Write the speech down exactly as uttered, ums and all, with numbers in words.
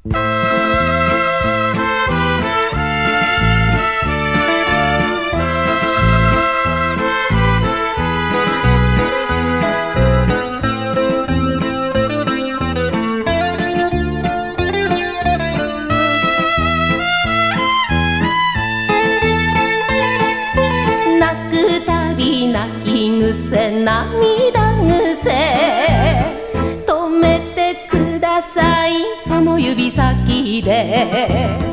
泣き癖涙癖止めてくださいその指先で